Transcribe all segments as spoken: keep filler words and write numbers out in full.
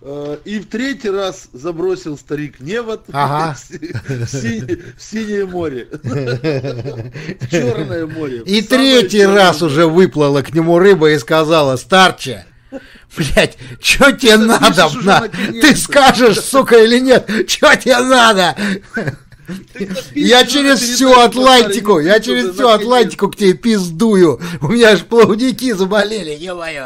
И в третий раз забросил старик невод ага. в, синее, в синее море. В черное море. И третий раз море. Уже выплыла к нему рыба и сказала: старче, блять, что тебе надо? На? Ты скажешь, сука, или нет? Что тебе надо? Я через всю Атлантику, я через всю Атлантику к тебе пиздую. У меня аж плавники заболели, ё-моё.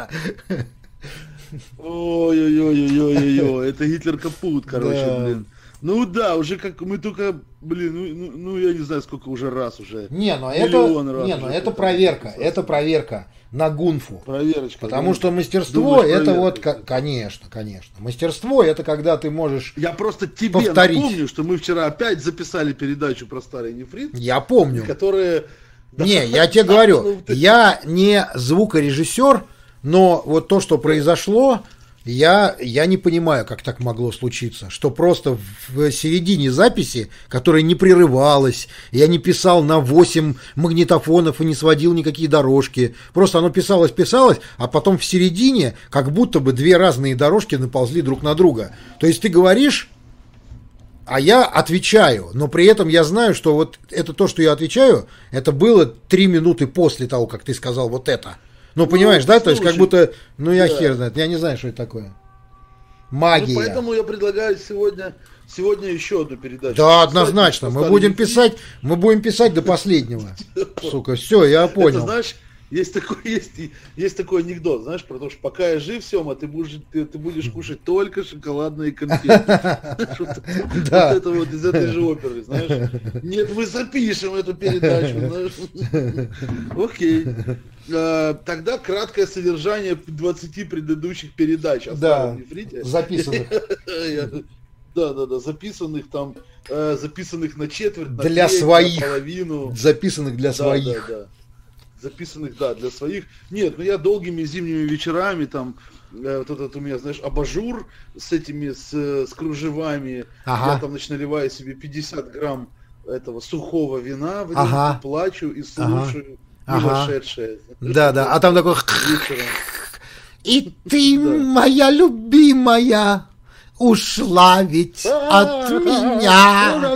Ой-ой-ой-ой-ой-ой, это Гитлер капут, короче, да. Блин. Ну да, уже как мы только, блин, ну, ну, ну я не знаю, сколько уже раз уже. Не, но это, не, но это проверка, это проверка на гунфу. Проверочка. Потому да? что мастерство, думаешь, это вот, конечно, конечно. Мастерство это когда ты можешь Я просто тебе повторить. Напомню, что мы вчера опять записали передачу про старый нефрит. Я помню. Которые... Не, я тебе говорю, я не звукорежиссер, но вот то, что произошло, я, я не понимаю, как так могло случиться. Что просто в середине записи, которая не прерывалась, я не писал на восемь магнитофонов и не сводил никакие дорожки. Просто оно писалось, писалось, а потом в середине как будто бы две разные дорожки наползли друг на друга. То есть ты говоришь, а я отвечаю, но при этом я знаю, что вот это то, что я отвечаю, это было три минуты после того, как ты сказал вот это. Ну, понимаешь, ну, да? Слушай, то есть, как будто, ну, я да. хер знает, я не знаю, что это такое. Магия. Ну, поэтому я предлагаю сегодня, сегодня еще одну передачу. Да, однозначно. Мы будем писать, мы будем писать до последнего. Сука, все, я понял. Это, знаешь, есть такой, есть, есть такой анекдот, знаешь, про то, что пока я жив, Сема, ты будешь, ты, ты будешь кушать только шоколадные конфеты. Вот это вот из этой же оперы, знаешь. Нет, мы запишем эту передачу. Окей. Тогда краткое содержание двадцати предыдущих передач о старом нефрите. Записанных. Да, да, да, записанных там, записанных на четверть, на для треть, своих, на половину. Записанных для да, своих. Да, да. Записанных, да, для своих. Нет, ну я долгими зимними вечерами там, э, вот этот у меня, знаешь, абажур с этими, с, с кружевами. Ага. Я там, значит, наливаю себе пятьдесят грамм этого сухого вина, в ага. плачу и слушаю ага. вошедшее. Да, да, а там такой... И ты, моя любимая, ушла ведь от меня.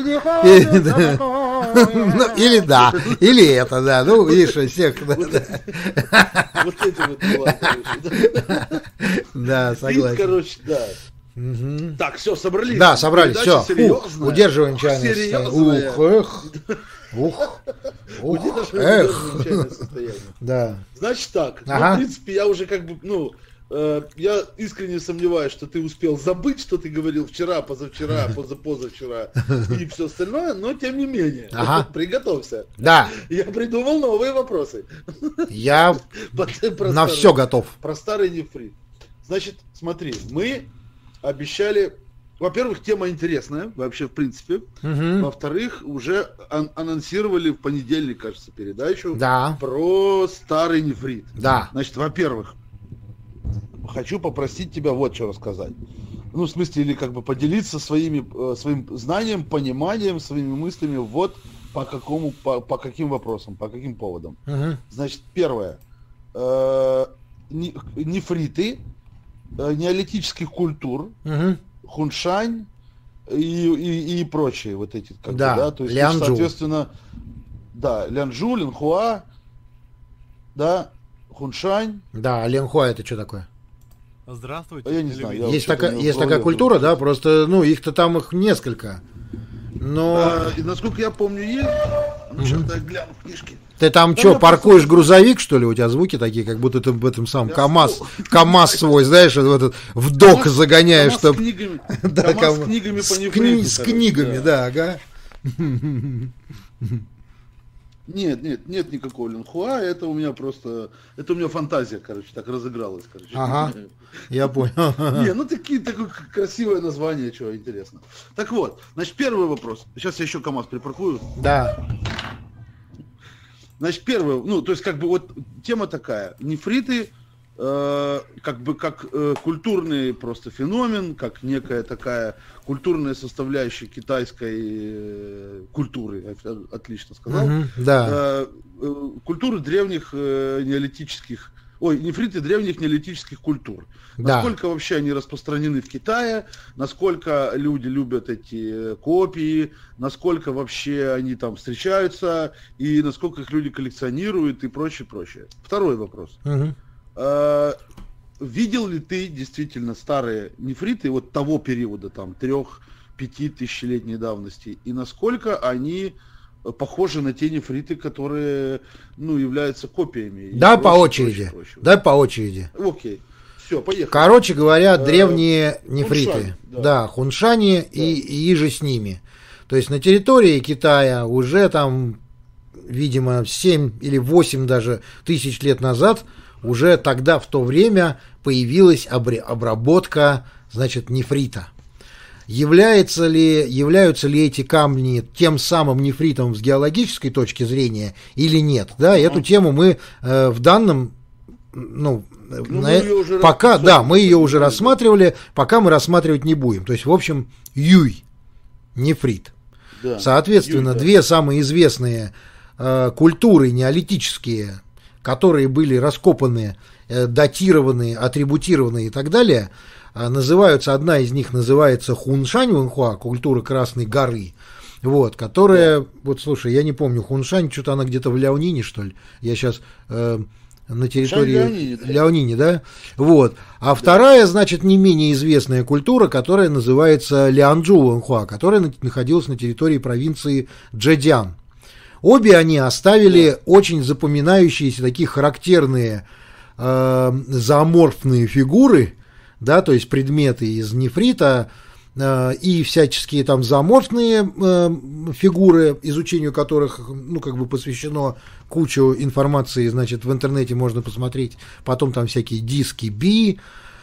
Или да, или это, да. Ну, видишь, всех. Вот эти вот дела, короче. Да, согласен. Короче, да. Так, все, собрались. Да, собрались, все. Удерживаем чайное. Ух, эх. Ух, ух, эх. Да. Значит так, ну, в принципе, я уже как бы, ну, я искренне сомневаюсь, что ты успел забыть, что ты говорил вчера, позавчера, позапозавчера и все остальное, но тем не менее, ага. Приготовься. Да. Я придумал новые вопросы. Я на старый, все готов. Про старый нефрит. Значит, смотри, мы обещали, во-первых, тема интересная, вообще, в принципе. Угу. Во-вторых, уже ан- анонсировали в понедельник, кажется, передачу да. про старый нефрит. Да. Значит, во-первых, хочу попросить тебя вот что рассказать. Ну, в смысле, или как бы поделиться своими, э, своим знанием, пониманием, своими мыслями вот по какому, по, по каким вопросам, по каким поводам. Угу. Значит, первое. Э, не, нефриты э, неолитических культур, угу. Хуншань и, и, и прочие вот эти. Как да, бы, да? То есть, Лянчжу. Соответственно, да, Лянчжу, Линхуа, да, Хуншань. Да, Линхуа это что такое? Здравствуйте. Я не знаю. Я есть такая, есть такая культура, да, просто, ну, их-то там их несколько. Но... А, и насколько я помню, есть. Ну, что-то я гляну в книжке. Ты там, там что, паркуешь просто... грузовик, что ли? У тебя звуки такие, как будто ты в этом самом я КамАЗ, КамАЗ свой, знаешь, в, этот, в док КамАЗ, загоняешь. КамАЗ, чтоб... с книгами, да, КамАЗ с книгами по нефриту. С книгами, да, ага. Нет, нет, нет никакого Линхуа, это у меня просто, это у меня фантазия, короче, так разыгралась, короче. Ага, я понял. Не, ну такие, такое красивое название, что интересно. Так вот, значит, первый вопрос. Сейчас я еще КамАЗ припаркую. Да. Значит, первый, ну, то есть, как бы, вот, тема такая. Нефриты, э, как бы, как э, культурный просто феномен, как некая такая культурная составляющая китайской э, культуры, отлично сказал. Uh-huh, да. Э, э, культуры древних э, неолитических ой, нефриты древних неолитических культур. Да. Насколько вообще они распространены в Китае, насколько люди любят эти копии, насколько вообще они там встречаются, и насколько их люди коллекционируют и прочее, прочее. Второй вопрос. Угу. А, видел ли ты действительно старые нефриты вот того периода, там, трех-пяти тысячелетней давности, и насколько они похожи на те нефриты, которые, ну, являются копиями? Да, прочее, по очереди. Прочее, прочее. Да, по очереди. Окей. Все, поехали. Короче говоря, древние э, нефриты. Хуншань, да. Да, хуншани да. И, и иже с ними. То есть на территории Китая уже там, видимо, семь или восемь даже тысяч лет назад, уже тогда, в то время, появилась обработка, значит, нефрита. Является ли, являются ли эти камни тем самым нефритом с геологической точки зрения или нет? Да, эту тему мы э, в данном, ну, ну на, пока, да, мы ее уже да. рассматривали, пока мы рассматривать не будем. То есть, в общем, юй, нефрит. Да. Соответственно, юй, да. Две самые известные э, культуры неолитические, которые были раскопаны, э, датированы, атрибутированы и так далее, называются, одна из них называется Хуншань Вэнхуа, культура Красной горы, вот, которая, да. вот слушай, я не помню, Хуншань, что-то она где-то в Ляонине, что ли, я сейчас э, на территории Ляонине, да. Ляонине, да, вот, а да. Вторая, значит, не менее известная культура, которая называется Лянчжу Вэнхуа, которая находилась на территории провинции Чжэцзян. Обе они оставили да. очень запоминающиеся, такие характерные э, зооморфные фигуры, да, то есть предметы из нефрита э, и всяческие там зооморфные э, фигуры, изучению которых, ну, как бы посвящено кучу информации, значит, в интернете можно посмотреть, потом там всякие диски Би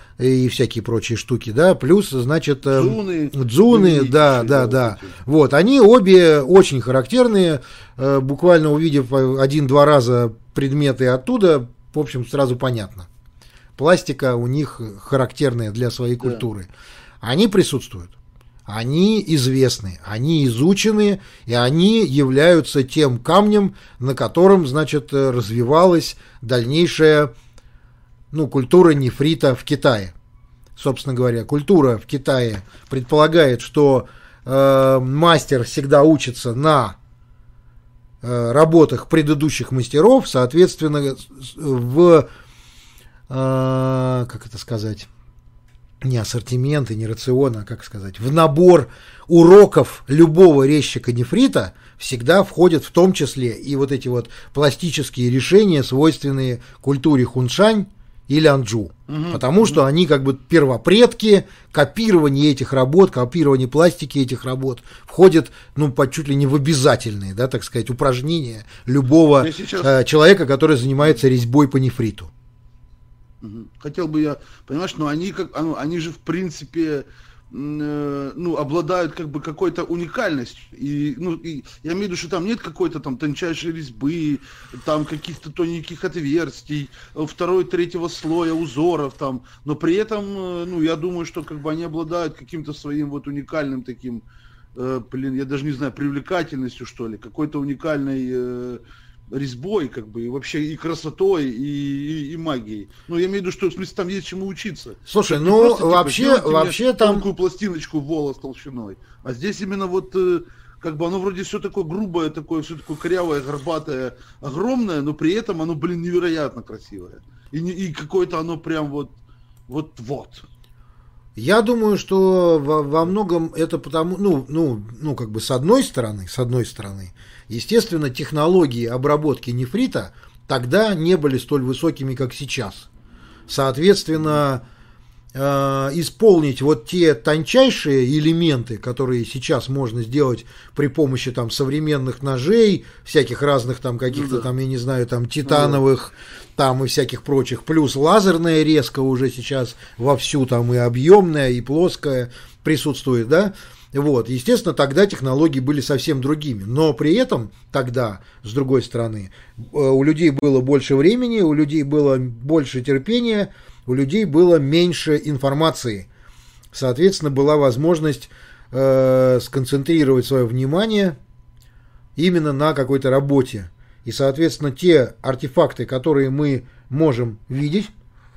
и всякие прочие штуки, да, плюс, значит, э, дзуны, дзуны да, да, да, вот, они обе очень характерные, э, буквально увидев один-два раза предметы оттуда, в общем, сразу понятно. Пластика у них характерная для своей культуры. Да. Они присутствуют, они известны, они изучены, и они являются тем камнем, на котором, значит, развивалась дальнейшая, ну, культура нефрита в Китае. Собственно говоря, культура в Китае предполагает, что э, мастер всегда учится на э, работах предыдущих мастеров, соответственно, в как это сказать, не ассортимент и не рацион, а как сказать, в набор уроков любого резчика нефрита всегда входят в том числе и вот эти вот пластические решения, свойственные культуре Хуншань и Лянчжу. Угу, потому угу. что они как бы первопредки, копирование этих работ, копирование пластики этих работ входит, ну, по чуть ли не в обязательные, да, так сказать, упражнения любого сейчас... э, человека, который занимается резьбой по нефриту. Хотел бы я, понимаешь, но они как, они же в принципе, э, ну, обладают как бы какой-то уникальностью. И, ну, и я имею в виду, что там нет какой-то там тончайшей резьбы, там каких-то тоненьких отверстий, второй, третьего слоя узоров там, но при этом, э, ну, я думаю, что как бы они обладают каким-то своим вот уникальным таким, э, блин, я даже не знаю, привлекательностью, что ли, какой-то уникальной э, резьбой, как бы, и вообще и красотой, и, и, и магией. Ну, я имею в виду, что в смысле там есть чему учиться. Слушай, так, ну, просто, вообще, типа, вообще там... тонкую пластиночку в волос толщиной. А здесь именно вот, как бы, оно вроде все такое грубое, такое, все такое корявое, горбатое, огромное, но при этом оно, блин, невероятно красивое. И, не, и какое-то оно прям вот, вот, вот. Я думаю, что во, во многом это потому, ну, ну, ну, как бы с одной стороны, с одной стороны, естественно, технологии обработки нефрита тогда не были столь высокими, как сейчас. Соответственно, э, исполнить вот те тончайшие элементы, которые сейчас можно сделать при помощи там современных ножей, всяких разных там каких-то ну, да. там, я не знаю, там титановых, там и всяких прочих, плюс лазерная резка уже сейчас вовсю там и объемная, и плоская присутствует, да. Вот, естественно, тогда технологии были совсем другими, но при этом тогда, с другой стороны, у людей было больше времени, у людей было больше терпения, у людей было меньше информации. Соответственно, была возможность э, сконцентрировать свое внимание именно на какой-то работе. И, соответственно, те артефакты, которые мы можем видеть.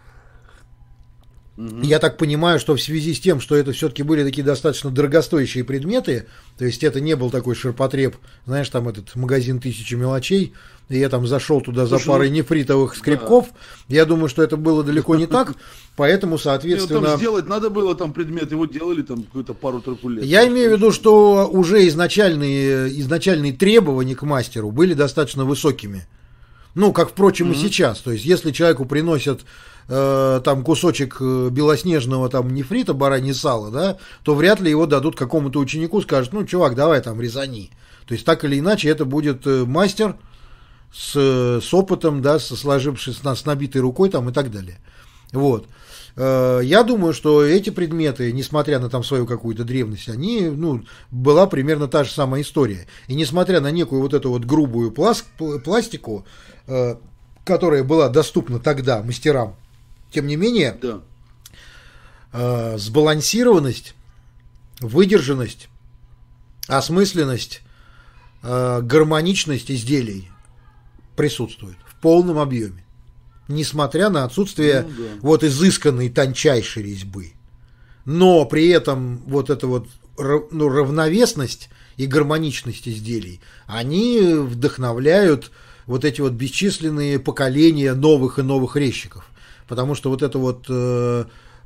Я так понимаю, что в связи с тем, что это все-таки были такие достаточно дорогостоящие предметы, то есть это не был такой ширпотреб, знаешь, там этот магазин тысячи мелочей, и я там зашел туда за парой нефритовых скребков, да. Я думаю, что это было далеко не так, поэтому, соответственно... Там сделать надо было там предмет, его делали там какую-то пару-тройку лет. Я имею в виду, что уже изначальные, изначальные требования к мастеру были достаточно высокими. Ну, как, впрочем, mm-hmm. и сейчас. То есть, если человеку приносят э, там кусочек белоснежного там нефрита, баранье сало, да, то вряд ли его дадут какому-то ученику, скажут, ну, чувак, давай там резани. То есть, так или иначе, это будет мастер с, с опытом, да, со сложившись, с набитой рукой там и так далее. Вот. Я думаю, что эти предметы, несмотря на там свою какую-то древность, они, ну, была примерно та же самая история. И несмотря на некую вот эту вот грубую пласт, пластику, э, которая была доступна тогда мастерам, тем не менее, да. э, сбалансированность, выдержанность, осмысленность, э, гармоничность изделий присутствует в полном объеме. Несмотря на отсутствие ну, да. вот изысканной тончайшей резьбы. Но при этом вот эта вот ну, равновесность и гармоничность изделий, они вдохновляют вот эти вот бесчисленные поколения новых и новых резчиков. Потому что вот эта вот э,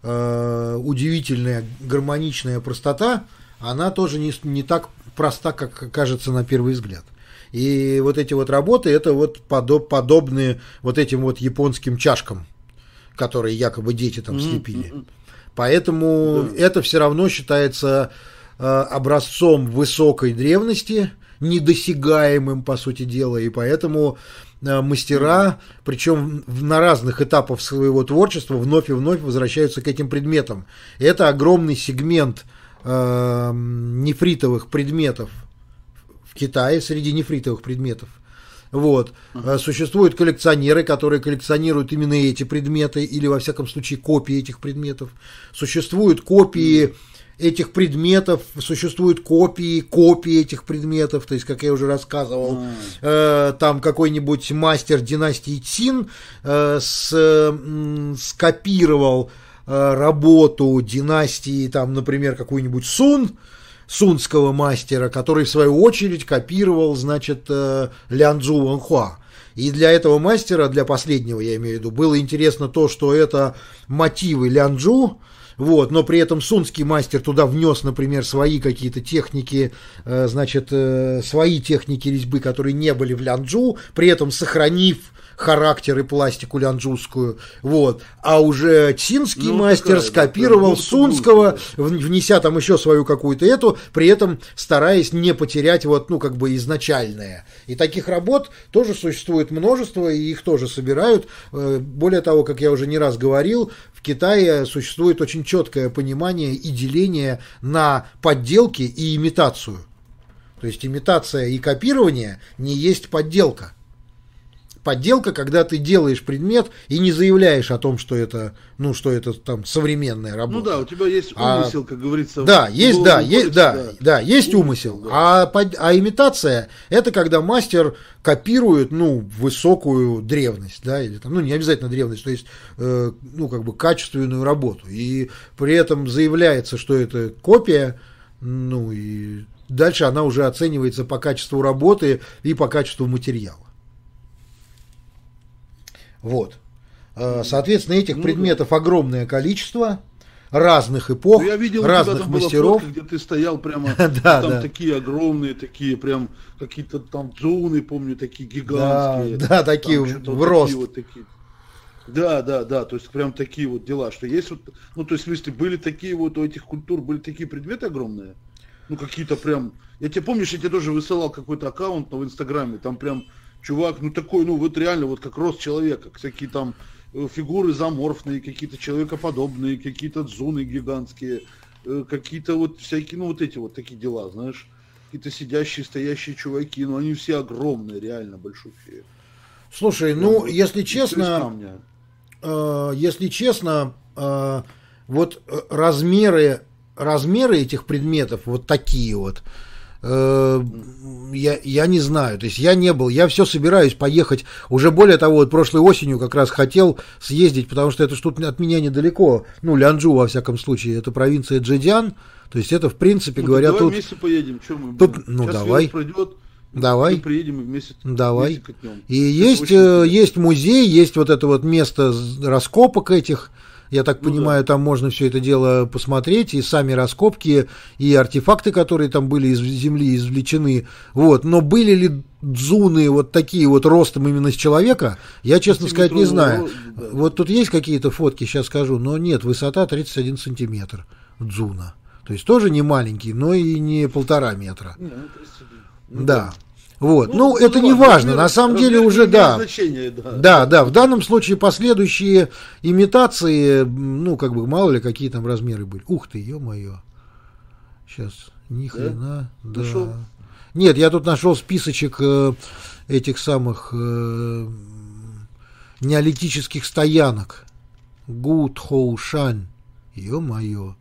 э, удивительная гармоничная простота, она тоже не, не так проста, как кажется на первый взгляд. И вот эти вот работы, это вот подоб, подобные вот этим вот японским чашкам, которые якобы дети там слепили. Mm-hmm. Поэтому yeah. это все равно считается э, образцом высокой древности, недосягаемым, по сути дела. И поэтому э, мастера, причем на разных этапах своего творчества, вновь и вновь возвращаются к этим предметам. Это огромный сегмент э, нефритовых предметов Китае среди нефритовых предметов. Вот. Uh-huh. Существуют коллекционеры, которые коллекционируют именно эти предметы, или, во всяком случае, копии этих предметов. Существуют копии uh-huh. этих предметов, существуют копии копии этих предметов, то есть, как я уже рассказывал, uh-huh. э, там какой-нибудь мастер династии Цин э, с, э, скопировал э, работу династии, там, например, какую-нибудь Сун, сунского мастера, который в свою очередь копировал, значит, Лянчжу Ванхуа. И для этого мастера, для последнего, я имею в виду, было интересно то, что это мотивы Лянчжу, вот, но при этом сунский мастер туда внес, например, свои какие-то техники, значит, свои техники резьбы, которые не были в Лянчжу, при этом сохранив характер и пластику лянчжускую, вот, а уже цинский ну, мастер такая, скопировал да, сунского, внеся там еще свою какую-то эту, при этом стараясь не потерять вот, ну, как бы изначальное. И таких работ тоже существует множество, и их тоже собирают. Более того, как я уже не раз говорил, в Китае существует очень четкое понимание и деление на подделки и имитацию. То есть имитация и копирование не есть подделка. Подделка, когда ты делаешь предмет и не заявляешь о том, что это, ну, что это там современная работа. Ну да, у тебя есть умысел, а, как говорится. Да, есть, да, есть, да, да, да, есть умысел. умысел да. А, а имитация – это когда мастер копирует, ну, высокую древность, да, или там, ну, не обязательно древность, то есть, э, ну, как бы качественную работу. И при этом заявляется, что это копия, ну, и дальше она уже оценивается по качеству работы и по качеству материала. Вот. Соответственно, этих ну, предметов да. огромное количество, разных эпох, ну, я видел, разных там мастеров. Фотка, где ты стоял прямо, да, там да. такие огромные, такие прям какие-то там дзуны, помню, такие гигантские. Да, да такие в рост. Вот такие. Да, да, да, то есть прям такие вот дела, что есть вот, ну то есть в смысле были такие вот у этих культур, были такие предметы огромные, ну какие-то прям, я тебе помнишь, я тебе тоже высылал какой-то аккаунт в Инстаграме, там прям чувак, ну такой, ну вот реально вот как рост человека, всякие там фигуры зооморфные, какие-то человекоподобные, какие-то дзуны гигантские, какие-то вот всякие, ну вот эти вот такие дела, знаешь, какие-то сидящие, стоящие чуваки, ну они все огромные, реально большущие. Слушай, прям, ну вот, если честно, э, если честно, э, вот размеры, размеры этих предметов вот такие вот, э, я, я не знаю, то есть я не был, я все собираюсь поехать, уже более того, вот прошлой осенью как раз хотел съездить, потому что это что-то от меня недалеко, ну, Лянчжу, во всяком случае, это провинция Джэцзян, то есть это, в принципе, ну, говоря, давай тут... вместе поедем, что мы тут, будем? ну, Сейчас давай. Пройдет, Давай. Мы приедем и вместе, Давай. вместе катнем. И есть, есть музей, есть вот это вот место раскопок этих. Я так ну понимаю, да. Там можно все это дело посмотреть, и сами раскопки, и артефакты, которые там были из земли извлечены. Вот. Но были ли дзуны вот такие вот ростом именно с человека, я, честно сказать, не знаю. Рост, да. Вот тут есть какие-то фотки, сейчас скажу, но нет, высота тридцать один сантиметр дзуна. То есть тоже не маленький, но и не полтора метра. Не, ну, тридцать один. Ну, да. да. Вот, ну, ну это ну, не важно, размер, на самом деле уже, да. да, да, да, в данном случае последующие имитации, ну, как бы, мало ли, какие там размеры были. Ух ты, ё-моё, сейчас, ни хрена, да. да. Нет, я тут нашел списочек э, этих самых э, неолитических стоянок. Гудхоушань, ё-моё.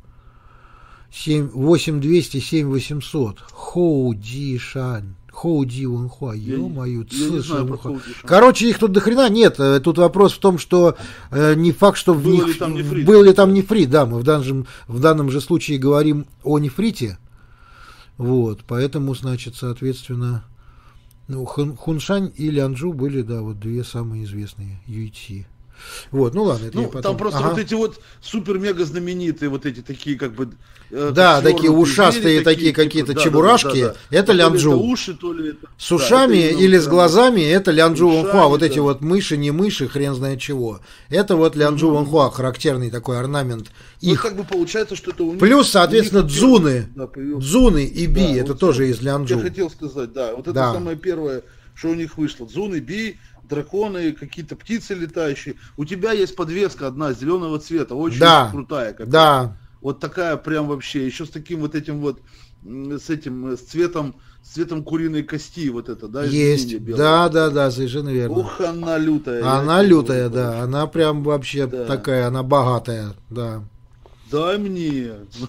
восемь двести, семь восемьсот. Хоудишань. Хоуди Ванхуа, ё-моё, короче, их тут до хрена нет. Тут вопрос в том, что э, не факт, что в был них ли там нефрит, был ли там нефрит. Да, мы в данном, в данном же случае говорим о нефрите. Вот, поэтому, значит, соответственно, ну, Хуншань и Лянчжу были, да, вот две самые известные Юйти. Вот, ну ладно, это ну, я потом... Там просто ага. вот эти вот супер-мега знаменитые, вот эти такие как бы... Э, да, такие ушастые, такие, такие какие-то типа, чебурашки, да, да, да. Это Лянчжу. Это уши, то ли это... С ушами да, или с глазами, это Лянчжу Ванхуа, вот да. Эти вот мыши, не мыши, хрен знает чего. Это вот Лянчжу mm-hmm. Ванхуа, характерный такой орнамент. Ну, их... как бы получается, что это у них... Плюс, соответственно, дзуны, да, дзуны и би, да, это вот тоже из Лянчжу. Я хотел сказать, да, вот это да. самое первое, что у них вышло. Дзуны, би... драконы, какие-то птицы летающие. У тебя есть подвеска одна зеленого цвета, очень да, крутая. Какая. Да. Вот такая прям вообще, еще с таким вот этим вот, с этим, с цветом, с цветом куриной кости, вот это, да? Есть, да, да, да, совершенно верно. Ух, она лютая. Она лютая, да, да, она прям вообще да. такая, она богатая, да. Дай мне.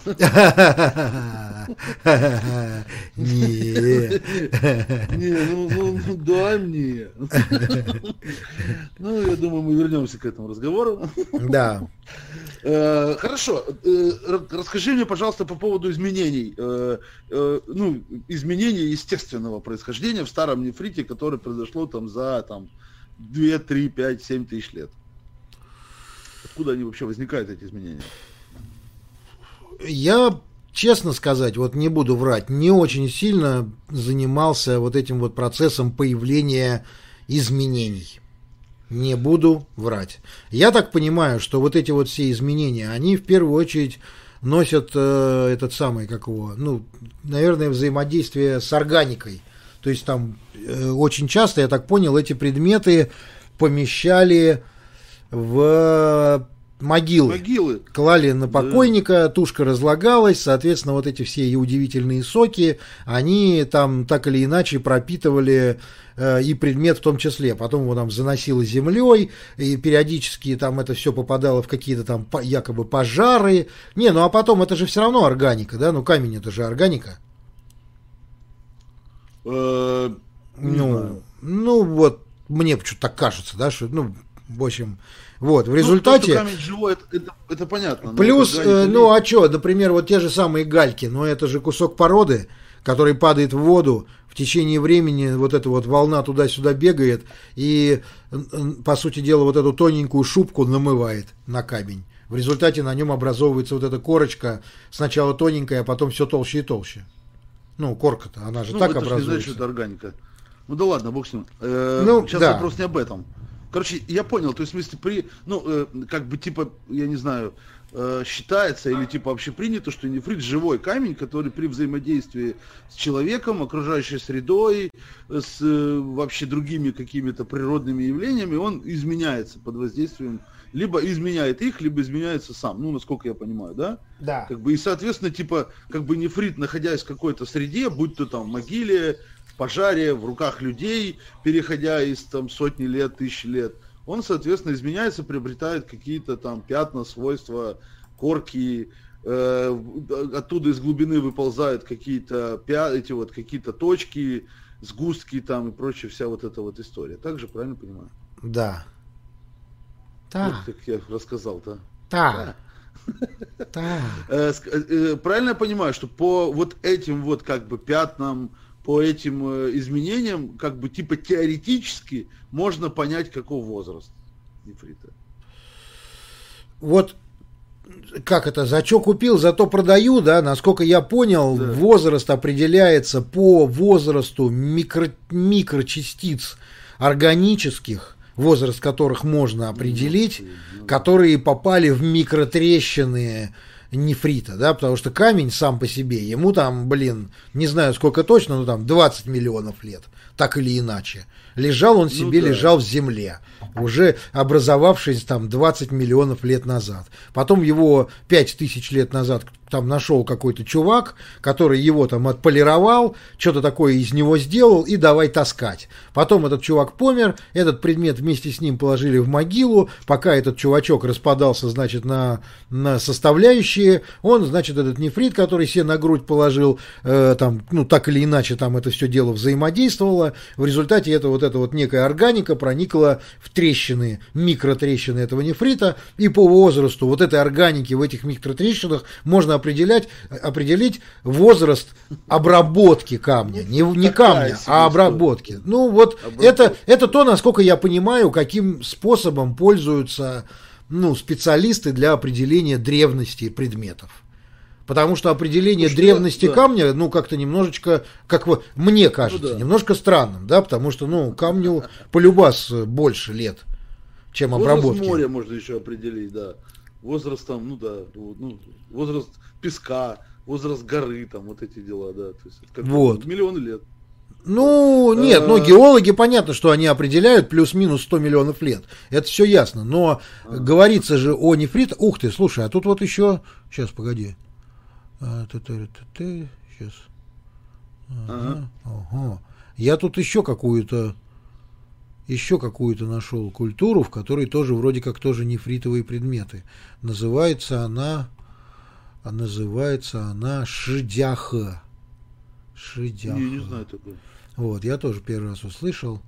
Не. Не, ну, ну, ну дай мне. Ну, я думаю, мы вернемся к этому разговору. Да. Хорошо. Расскажи мне, пожалуйста, по поводу изменений. Ну, изменений естественного происхождения в старом нефрите, которое произошло там за там два, три, пять, семь тысяч лет. Откуда они вообще возникают, эти изменения? Я, честно сказать, вот не буду врать, не очень сильно занимался вот этим вот процессом появления изменений. Не буду врать. Я так понимаю, что вот эти вот все изменения, они в первую очередь носят э, этот самый, как его, ну, наверное, взаимодействие с органикой. То есть там э, очень часто, я так понял, эти предметы помещали в... Могилы. Могилы. Клали на покойника, да. Тушка разлагалась, соответственно, вот эти все удивительные соки, они там так или иначе пропитывали э, и предмет в том числе. Потом его там заносило землей, и периодически там это все попадало в какие-то там по, якобы пожары. Не, ну а потом это же все равно органика, да? Ну камень это же органика. Э, ну, ну вот, мне почему-то так кажется, да, что, ну, в общем... Вот, в результате... Ну, то, камень живой, это, это, это понятно. Плюс, э, ну а что, например, вот те же самые гальки, но это же кусок породы, который падает в воду, в течение времени вот эта вот волна туда-сюда бегает и, по сути дела, вот эту тоненькую шубку намывает на камень. В результате на нем образовывается вот эта корочка, сначала тоненькая, а потом все толще и толще. Ну, корка-то, она же ну, так это образуется. Ну, это это органика. Ну да ладно, бог с ним. Э, ну, сейчас да. вопрос не об этом. Короче, я понял, то есть, в смысле, при, ну, э, как бы, типа, я не знаю, э, считается или, типа, вообще принято, что нефрит живой камень, который при взаимодействии с человеком, окружающей средой, с э, вообще другими какими-то природными явлениями, он изменяется под воздействием, либо изменяет их, либо изменяется сам, ну, насколько я понимаю, да? Да. Как бы, и, соответственно, типа, как бы нефрит, находясь в какой-то среде, будь то там в могиле, пожаре, в руках людей, переходя из там сотни лет, тысячи лет, он, соответственно, изменяется, приобретает какие-то там пятна, свойства, корки, э, оттуда из глубины выползают какие-то эти вот какие-то точки, сгустки там и прочее, вся вот эта вот история. Так же, правильно понимаю? Да. Да. Вот как я рассказал, да? Да. Да. Э, э, правильно я понимаю, что по вот этим вот как бы пятнам, по этим изменениям, как бы типа теоретически можно понять, каков возраст нефрита? Вот как это, за что купил, зато продаю, да, насколько я понял, да. Возраст определяется по возрасту микро, микрочастиц органических, возраст которых можно определить, ну, которые попали в микротрещины нефрита, да, потому что камень сам по себе, ему там, блин, не знаю сколько точно, но там двадцать миллионов лет, так или иначе. Лежал он себе, ну, да. лежал в земле, уже образовавшись там двадцать миллионов лет назад. Потом его пять тысяч лет назад там нашел какой-то чувак, который его там отполировал, что-то такое из него сделал и давай таскать. Потом этот чувак помер, этот предмет вместе с ним положили в могилу, пока этот чувачок распадался, значит, на, на составляющие, он, значит, этот нефрит, который себе на грудь положил, э, там, ну, так или иначе там это все дело взаимодействовало, в результате это вот эта вот некая органика проникла в трещины, микротрещины этого нефрита, и по возрасту вот этой органики в этих микротрещинах можно определять, определить возраст обработки камня. Не, не камня, а обработки. Ну вот это, это то, насколько я понимаю, каким способом пользуются, ну, специалисты для определения древности предметов. Потому что определение что, древности да. камня, ну, как-то немножечко, как мне кажется, ну, да. немножко странным, да, потому что, ну, камню полюбас больше лет, чем обработки. Возраст моря можно еще определить, да. Возраст там, ну да, ну, возраст песка, возраст горы, там, вот эти дела, да. То есть, как вот. Миллионы лет. Ну, нет, ну, геологи, понятно, что они определяют плюс-минус сто миллионов лет. Это все ясно, но а. говорится же о нефрите. Ух ты, слушай, а тут вот еще, сейчас, погоди. Сейчас. Ага. Ага. Я тут еще какую-то еще какую-то нашел культуру, в которой тоже вроде как тоже нефритовые предметы. Называется она называется она Шидяха. Шидяха. Не, не знаю такое. Вот, я тоже первый раз услышал.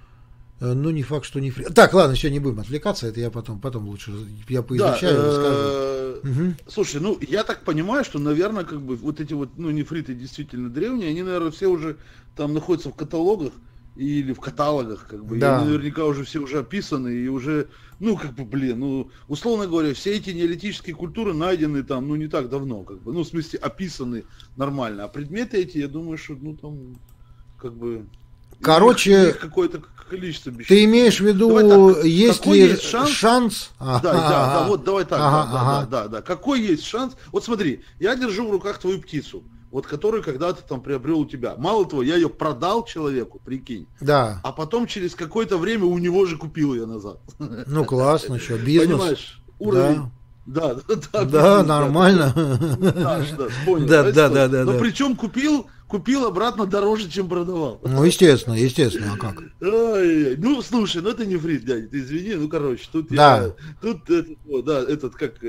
Ну, не факт, что нефрит. Так, ладно, еще не будем отвлекаться, это я потом, потом лучше я поизучаю и расскажу. Угу. Слушай, ну, я так понимаю, что, наверное, как бы вот эти вот, ну, нефриты действительно древние, они, наверное, все уже там находятся в каталогах или в каталогах, как бы, да. И наверняка уже все уже описаны, и уже, ну, как бы, блин, ну, условно говоря, все эти неолитические культуры найдены там, ну, не так давно, как бы, ну, в смысле, описаны нормально, а предметы эти, я думаю, что, ну, там, как бы... Короче, их какое-то количество ты имеешь в виду, так, есть ли есть шанс? шанс? Да, да, да, вот давай так, ага, да, ага. да, да, да. Какой есть шанс? Вот смотри, я держу в руках твою птицу, вот которую когда-то там приобрел у тебя. Мало того, я ее продал человеку, прикинь. Да. А потом через какое-то время у него же купил ее назад. Ну классно, что бизнес. Понимаешь, уровень. Да, да, да, да, нормально. Да, да, понял. Да, да, да, да. Но причем купил. Купил обратно дороже, чем продавал. Ну, естественно, естественно, а как? Ой, ну, слушай, ну это нефрит, дядя, ты извини, ну, короче, тут да. я, тут, это, о, да, этот, как,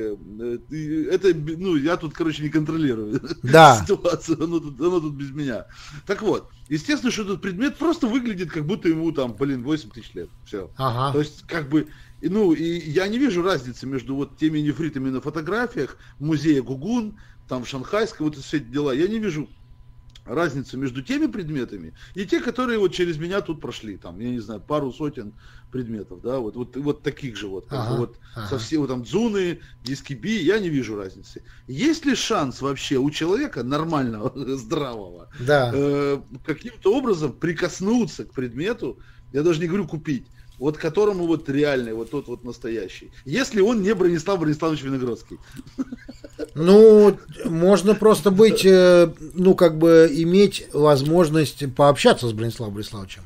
это, ну, я тут, короче, не контролирую да. ситуацию, оно тут, оно тут без меня. Так вот, естественно, что этот предмет просто выглядит, как будто ему там, блин, восемь тысяч лет, все. Ага. То есть, как бы, ну, и я не вижу разницы между вот теми нефритами на фотографиях в музее Гугун, там в Шанхайской, вот все эти дела, я не вижу разницу между теми предметами и те, которые вот через меня тут прошли, там, я не знаю, пару сотен предметов, да, вот, вот, вот таких же вот, ага, вот ага. совсем вот там дзуны, диски би, я не вижу разницы. Есть ли шанс вообще у человека нормального, здравого, да. э, каким-то образом прикоснуться к предмету, я даже не говорю купить, вот которому вот реальный, вот тот вот настоящий, если он не Бронислав Брониславович Виноградский? Ну, можно просто быть, ну, как бы иметь возможность пообщаться с Брониславом Брониславовичем.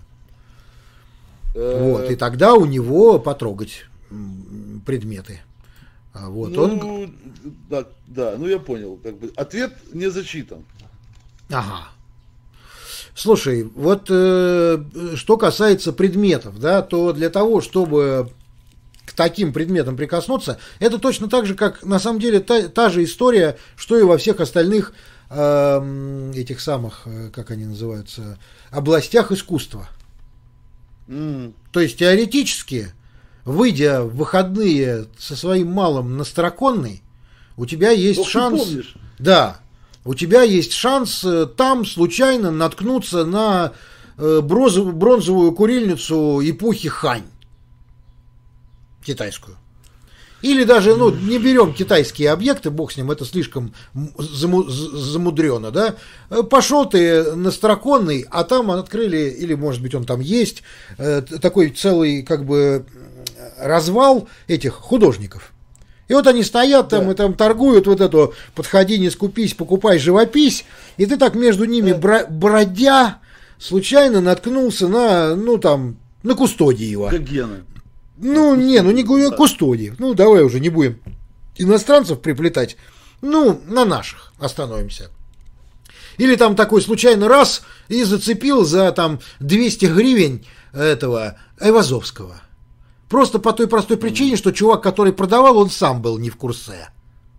Вот, и тогда у него потрогать предметы. Вот, ну, он... да, да, ну я понял, как бы ответ не зачитан. Ага. Слушай, вот э, что касается предметов, да, то для того, чтобы таким предметам прикоснуться, это точно так же, как на самом деле та, та же история, что и во всех остальных э, этих самых, как они называются, областях искусства. Mm. То есть теоретически, выйдя в выходные со своим малым на Староконный, у тебя есть Ох, шанс... Да, у тебя есть шанс там случайно наткнуться на бронзовую курильницу эпохи Хань. Китайскую. Или даже, ну, не берем китайские объекты, бог с ним, это слишком замудрено, да. Пошел ты на Староконный, а там открыли, или, может быть, он там есть, такой целый, как бы, развал этих художников. И вот они стоят там, да. и там торгуют вот эту «подходи, не скупись, покупай, живопись», и ты так между ними да. бродя случайно наткнулся на, ну, там, на Кустодиева. Как Гена. Ну, не, ну не Кустодиев. Ну, давай уже не будем иностранцев приплетать. Ну, на наших остановимся. Или там такой случайно раз и зацепил за там двести гривен этого Айвазовского. Просто по той простой причине, что чувак, который продавал, он сам был не в курсе.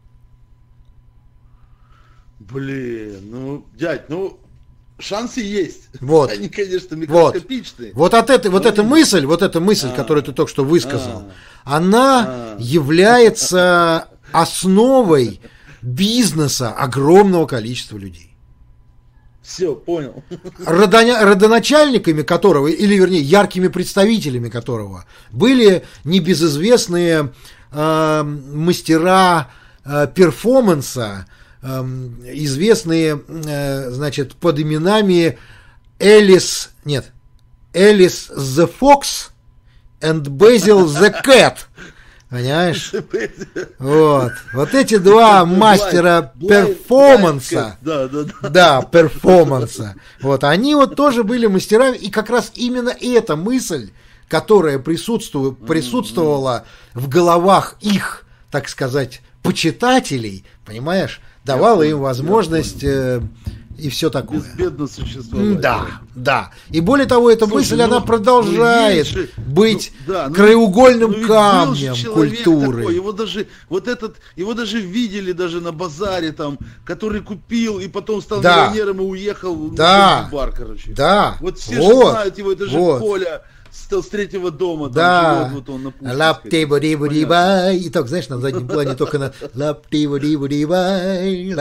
Блин, ну, дядь, ну... Шансы есть. Вот. Они, конечно, микроскопичные. Вот, вот от этой, вот эта мысль, вот эта мысль, а, которую ты только что высказал, а, она а, является основой бизнеса огромного количества людей. Все, понял. Родоня, родоначальниками которого, или вернее, яркими представителями которого были небезызвестные э, мастера э, перформанса, известные, значит, под именами Элис, нет, Элис the Fox and Basil the Cat. Понимаешь? Вот. Вот эти два мастера перформанса. Да, да, да. Да, перформанса. Вот. Они вот тоже были мастерами. И как раз именно эта мысль, которая присутствовала, присутствовала в головах их, так сказать, почитателей, понимаешь, давала им возможность э, и все такое. Безбедно существовать. Да, да. И более того, эта Слушай, мысль, ну, она продолжает ну, же, быть ну, да, краеугольным ну, камнем культуры. Такой, его даже, вот этот, его даже видели даже на базаре, там, который купил и потом стал да. миллионером и уехал да. в бар, короче. Да. Вот все вот. же знают его, это же вот. Коля. С третьего дома, да. там живет, вот он на Пушкинской. Лап-ти-бу-ди-бу-ди-бай. И так, знаешь, на заднем плане только на лап-ти-бу-ди-бу-ди-бай,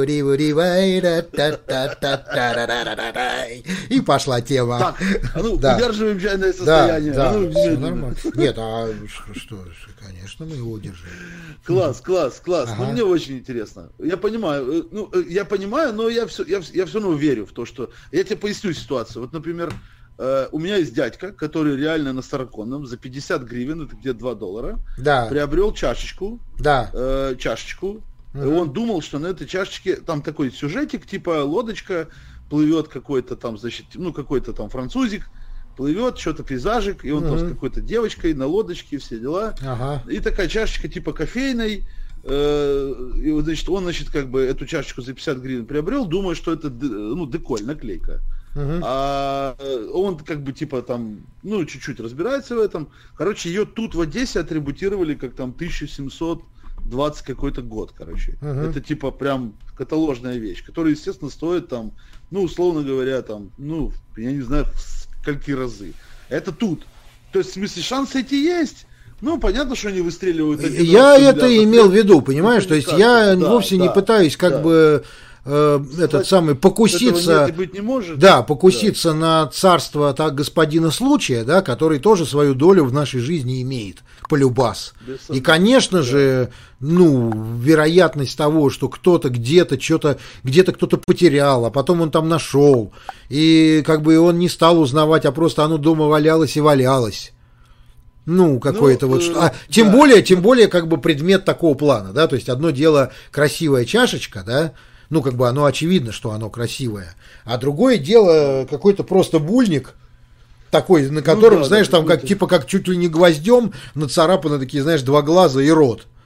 лап-ти-бу-ди-бу-ди-бай. И пошла тема. Так, а ну, да. удерживаем чайное состояние. Да, а ну, да, все нормально. Нет, а что, конечно, мы его удержим. Класс, класс, класс. Ага. Ну, мне очень интересно. Я понимаю, ну, я понимаю, но я все, я, я все равно верю в то, что... Я тебе поясню ситуацию. Вот, например, Uh, у меня есть дядька, который реально на Староконном за пятьдесят гривен, это где-то два доллара, да. приобрел чашечку, да. э, чашечку, угу. и он думал, что на этой чашечке там такой сюжетик, типа лодочка, плывет какой-то там, значит, ну какой-то там французик, плывет, что-то пейзажик, и он угу. там с какой-то девочкой на лодочке, все дела, ага. и такая чашечка типа кофейной, э, и вот, значит, он, значит, как бы эту чашечку за пятьдесят гривен приобрел, думая, что это, ну, деколь, наклейка. Uh-huh. А он как бы типа там, ну, чуть-чуть разбирается в этом. Короче, ее тут в Одессе атрибутировали как там тысяча семьсот двадцать какой-то год, короче. Uh-huh. Это типа прям каталожная вещь, которая, естественно, стоит там, ну, условно говоря, там, ну, я не знаю, в скольки разы. Это тут. То есть, в смысле, шансы эти есть. Ну, понятно, что они выстреливают. Я это имел в виду, понимаешь? То есть, я да, вовсе да, не пытаюсь как да. бы... этот самый покуситься, не может. Да, покуситься да. на царство так, господина случая, да, который тоже свою долю в нашей жизни имеет, полюбас. И, конечно да. же, ну, вероятность того, что кто-то где-то что-то, где-то кто-то потерял, а потом он там нашел, и как бы он не стал узнавать, а просто оно дома валялось и валялось. Ну, какое-то ну, вот что. А, тем да. более, тем более, как бы предмет такого плана, да, то есть одно дело красивая чашечка, да. Ну, как бы оно очевидно, что оно красивое. А другое дело какой-то просто бульник, такой, на котором, ну, да, знаешь, да, там как, типа как чуть ли не гвоздем нацарапаны такие, знаешь, два глаза и рот.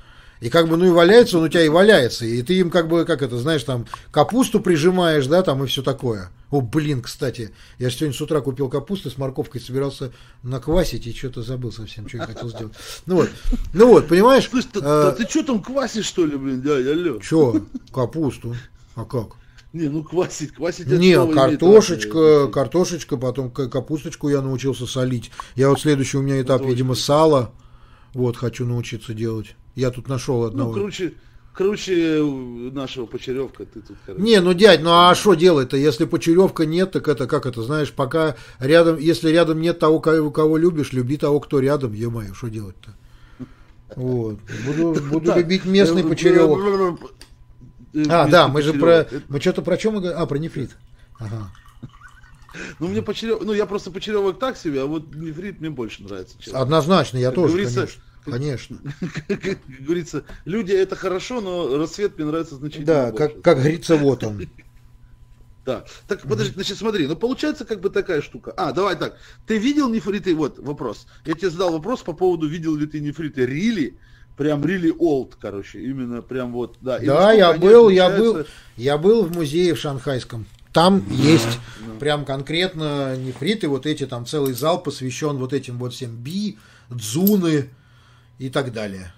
И как бы, ну и валяется он у тебя и валяется. И ты им как бы, как это, знаешь, там, капусту прижимаешь, да, там и все такое. О, блин, кстати, я же сегодня с утра купил капусту с морковкой, собирался наквасить и что-то забыл совсем, что я хотел сделать. Ну вот, ну вот, понимаешь? Слушай, ты, а, ты что там квасишь, что ли, блин, дядя, алло? Че? Капусту? А как? Не, ну квасить, квасить. Не, картошечка, картошечка, потом капусточку я научился солить. Я вот следующий у меня этап, видимо, сало. Вот, хочу научиться делать. Я тут нашел одного. Ну, круче, круче нашего Почеревка ты тут, короче. Не, ну, дядь, ну а что делать-то? Если Почеревка нет, так это, как это, знаешь, пока рядом, если рядом нет того, кого, кого любишь, люби того, кто рядом, е-мое, что делать-то? Вот. Буду, буду любить местный Почеревок. А, да, мы же про, мы что-то про чем мы говорим? А, про нефрит. Ага. Ну, мне Почеревок, ну, я просто Почеревок так себе, а вот нефрит мне больше нравится. Честно. Однозначно, я как тоже, конечно. Конечно. Как говорится, люди это хорошо, но рассвет мне нравится значительно да, больше. Да, как, как говорится, вот он. Да. Так, подожди, значит, смотри, ну получается как бы такая штука. А, давай так. Ты видел нефриты? Вот вопрос. Я тебе задал вопрос по поводу, видел ли ты нефриты Рили. Прям really old, короче, именно прям вот, да. И да, я был, я был, я был в музее в шанхайском. Там есть mm-hmm. прям конкретно нефриты, вот эти, там целый зал посвящен вот этим вот всем би, дзуны и так далее.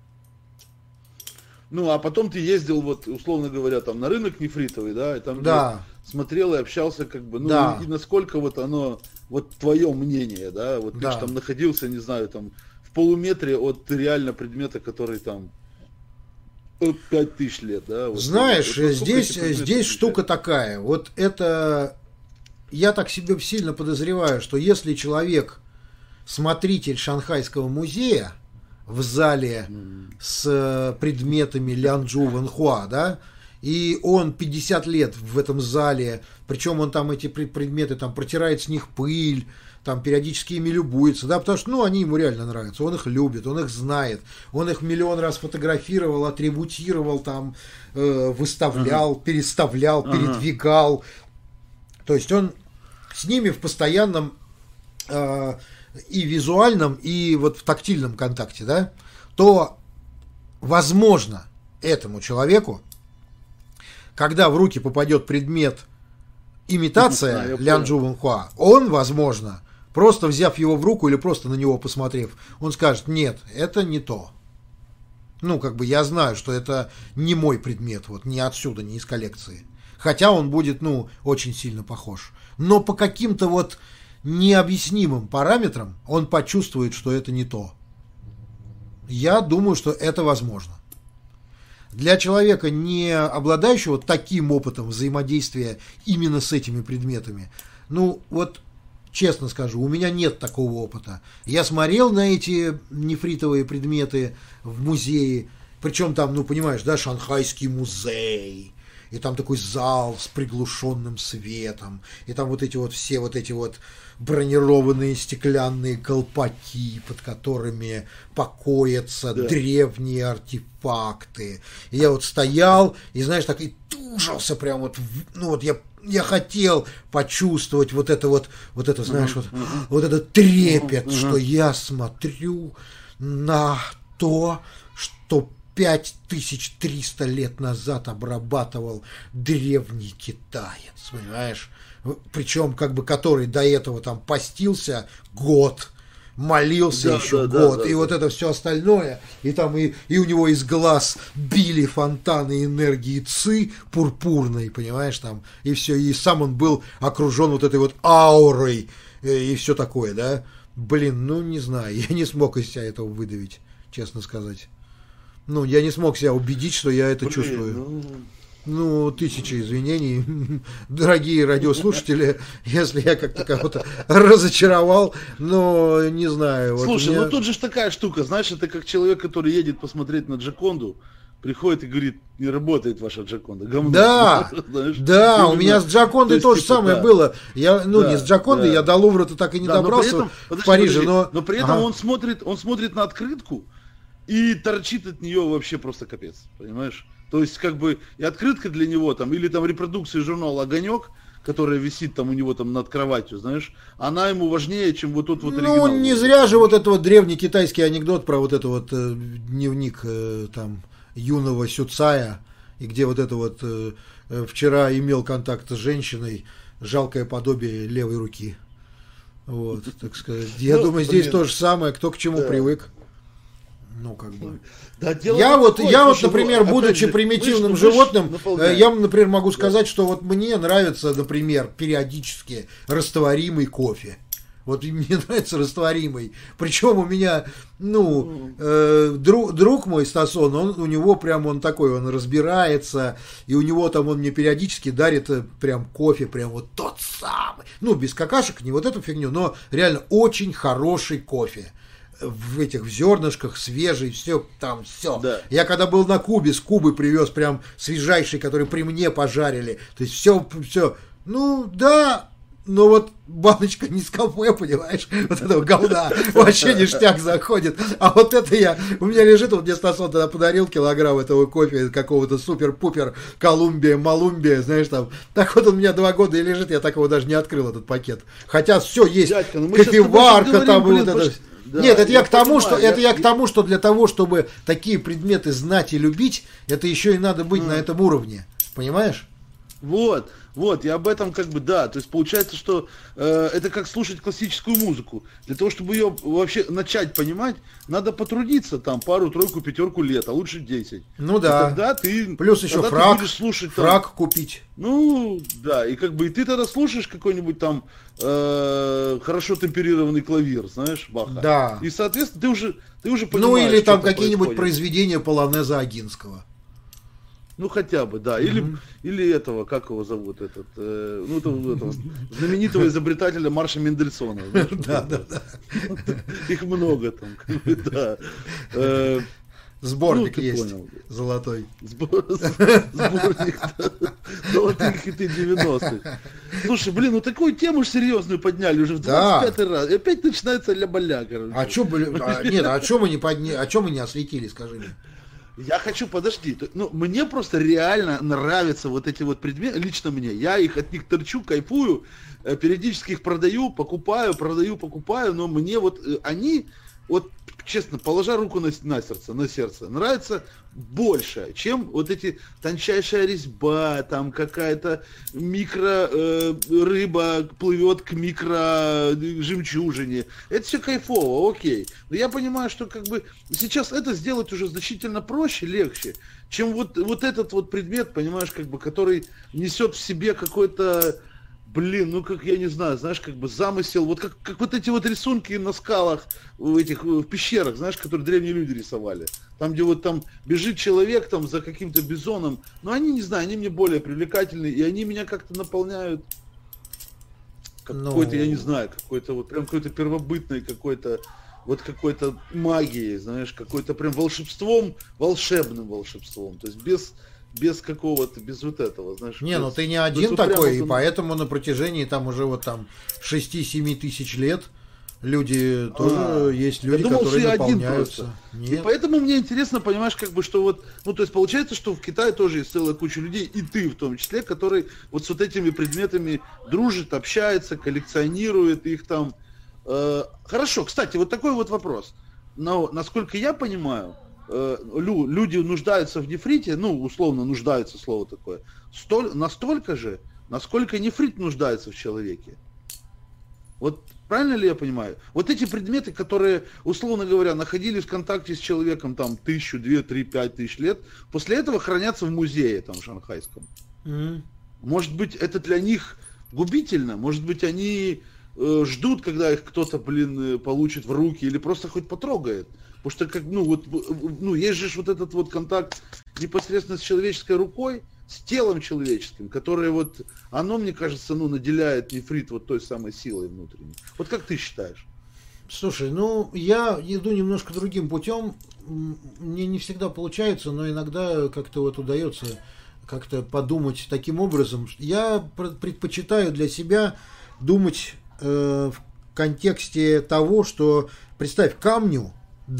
Ну, а потом ты ездил, вот, условно говоря, там на рынок нефритовый, да, и там да. смотрел и общался, как бы, ну, да. и, и насколько вот оно, вот твое мнение, да, вот да. ты же там находился, не знаю, там, в полуметре от реально предмета, который там пять тысяч лет, да. Вот, знаешь, вот, здесь, здесь штука такая, вот это, я так себе сильно подозреваю, что если человек смотритель Шанхайского музея в зале mm. с предметами Лянчжу Вэнхуа, да, и он пятьдесят лет в этом зале, причем он там эти предметы там протирает с них пыль, там периодически ими любуется, да, потому что, ну, они ему реально нравятся, он их любит, он их знает, он их миллион раз фотографировал, атрибутировал, там, э, выставлял, uh-huh. переставлял, uh-huh. передвигал, то есть он с ними в постоянном э, и визуальном, и вот в тактильном контакте, да, то, возможно, этому человеку, когда в руки попадет предмет имитация Лянчжу Вэнхуа, он, возможно, просто взяв его в руку или просто на него посмотрев, он скажет, нет, это не то. Ну, как бы я знаю, что это не мой предмет, вот, не отсюда, не из коллекции. Хотя он будет, ну, очень сильно похож. Но по каким-то вот необъяснимым параметрам он почувствует, что это не то. Я думаю, что это возможно. Для человека, не обладающего таким опытом взаимодействия именно с этими предметами, ну, вот, честно скажу, у меня нет такого опыта. Я смотрел на эти нефритовые предметы в музее, причем там, ну, понимаешь, да, Шанхайский музей, и там такой зал с приглушенным светом, и там вот эти вот все вот эти вот бронированные стеклянные колпаки, под которыми покоятся да. древние артефакты. И я вот стоял, и, знаешь, так и тужился прям вот, ну вот я, я хотел почувствовать вот это вот, вот это, знаешь, uh-huh. вот, uh-huh. вот этот трепет, uh-huh. что я смотрю на то, что пять тысяч триста лет назад обрабатывал древний китаец, понимаешь? Причем, как бы, который до этого там постился год, молился да, еще да, год, да, и да, вот да. это все остальное, и там и, и у него из глаз били фонтаны энергии ци пурпурной, понимаешь, там, и все, и сам он был окружен вот этой вот аурой, и все такое, да? Блин, ну, не знаю, я не смог из себя этого выдавить, честно сказать. Ну, я не смог себя убедить, что я это Блин, чувствую. Ну... Ну, тысячи извинений, дорогие радиослушатели, если я как-то кого-то разочаровал, но не знаю. Слушай, вот меня... ну тут же такая штука, знаешь, это как человек, который едет посмотреть на Джоконду, приходит и говорит, не работает ваша Джоконда, говно. Да, знаешь, да, именно... у меня с Джокондой то, то же типа, самое да. было. Я, ну, да, не с Джокондой, да. я до Лувра-то так и не да, добрался этом, в подожди, Париже, подожди, но... Но при этом ага. он смотрит, он смотрит на открытку и торчит от нее вообще просто капец, понимаешь? То есть, как бы, и открытка для него, там, или там репродукция журнала «Огонек», которая висит там у него там над кроватью, знаешь, она ему важнее, чем вот тот вот оригинал. Ну, не зря же вот этот вот древний китайский анекдот про вот это вот э, дневник э, там юного Сюцая, и где вот это вот э, вчера имел контакт с женщиной, жалкое подобие левой руки. Вот, так сказать. Я ну, думаю, здесь блин. то же самое, кто к чему да. привык. Ну, как бы. Да, я вот, такое, я вот, например, будучи же, примитивным выше, животным, выше я, например, могу сказать, да. что вот мне нравится, например, периодически растворимый кофе. Вот мне нравится растворимый. Причем у меня, ну, э, друг, друг мой Стасон, он, у него прям он такой, он разбирается, и у него там он мне периодически дарит прям кофе, прям вот тот самый. Ну, без какашек, не вот эту фигню, но реально очень хороший кофе. В этих в зернышках, свежий, все там, все. Да. Я когда был на Кубе, с Кубы привез прям свежайший, который при мне пожарили. То есть все, все. Ну, да, но вот баночка не с кафе, понимаешь, вот этого говна вообще ништяк заходит. А вот это я, у меня лежит, вот мне Стасон тогда подарил килограмм этого кофе, какого-то супер-пупер Колумбия, Малумбия, знаешь, там. Так вот он у меня два года и лежит, я так его даже не открыл, этот пакет. Хотя все есть, дядька, ну кофеварка там, вот это. Да, Нет, это я, я к тому, понимаю, что я... это я к тому, что для того, чтобы такие предметы знать и любить, это еще и надо быть mm. на этом уровне, понимаешь? Вот, вот, я об этом как бы, да, то есть получается, что э, это как слушать классическую музыку. Для того, чтобы ее вообще начать понимать, надо потрудиться там пару, тройку, пятерку лет, а лучше десять. Ну да. И тогда ты, плюс еще тогда фрак, ты будешь слушать, фрак там, купить. Ну, да, и как бы и ты тогда слушаешь какой-нибудь там э, хорошо темперированный клавир, знаешь, Баха. Да. И, соответственно, ты уже, ты уже понимаешь, ну или там что какие-нибудь произведения Полонеза Агинского. Ну, хотя бы, да. Или, mm-hmm. или этого, как его зовут, этот, э, ну, этого, этого знаменитого изобретателя Марша Мендельсона. Да, да, да. Их много там, да. Сборник есть, золотой. Сборник, золотые хиты девяностых. Слушай, блин, ну такую тему серьезную подняли уже в двадцать пятый раз. И опять начинается ля-баля, короче. А что, нет, а что мы не подняли, а что мы не осветили, скажи мне? Я хочу, подожди, ну, мне просто реально нравятся вот эти вот предметы, лично мне, я их от них торчу, кайфую, периодически их продаю, покупаю, продаю, покупаю, но мне вот они, вот честно, положа руку на, на сердце, на сердце, нравится больше, чем вот эти тончайшая резьба, там какая-то микро э, рыба плывет к микро жемчужине. Это все кайфово, окей. Но я понимаю, что как бы сейчас это сделать уже значительно проще, легче, чем вот, вот этот вот предмет, понимаешь, как бы, который несет в себе какой-то, блин, ну как я не знаю, знаешь, как бы замысел, вот как, как вот эти вот рисунки на скалах, в этих в пещерах, знаешь, которые древние люди рисовали. Там, где вот там бежит человек там за каким-то бизоном. Но они, не знаю, они мне более привлекательны, и они меня как-то наполняют какой-то, ну... я не знаю, какой-то вот прям какой-то первобытной какой-то вот какой-то магией, знаешь, какой-то прям волшебством, волшебным волшебством. То есть без без какого-то, без вот этого, знаешь. Не, без, ну ты не один вот такой, и он... поэтому на протяжении там уже вот там шести-семи тысяч лет люди а, тоже есть люди, думал, которые наполняются. И поэтому мне интересно, понимаешь, как бы, что вот, ну, то есть получается, что в Китае тоже есть целая куча людей, и ты в том числе, которые вот с вот этими предметами дружит, общается, коллекционирует их там. Э, хорошо, кстати, вот такой вот вопрос. Но, насколько я понимаю, люди нуждаются в нефрите, ну, условно нуждаются, слово такое, столь, настолько же, насколько нефрит нуждается в человеке. Вот правильно ли я понимаю? Вот эти предметы, которые, условно говоря, находились в контакте с человеком там тысячу, две, три, пять тысяч лет, после этого хранятся в музее там шанхайском. Mm-hmm. Может быть, это для них губительно, может быть, они э, ждут, когда их кто-то, блин, получит в руки или просто хоть потрогает. Потому что, как, ну, вот, ну, есть же вот этот вот контакт непосредственно с человеческой рукой, с телом человеческим, которое вот, оно, мне кажется, ну, наделяет нефрит вот той самой силой внутренней. Вот как ты считаешь? Слушай, ну, я иду немножко другим путем. Мне не всегда получается, но иногда как-то вот удается как-то подумать таким образом. Я предпочитаю для себя думать э, в контексте того, что, представь, камню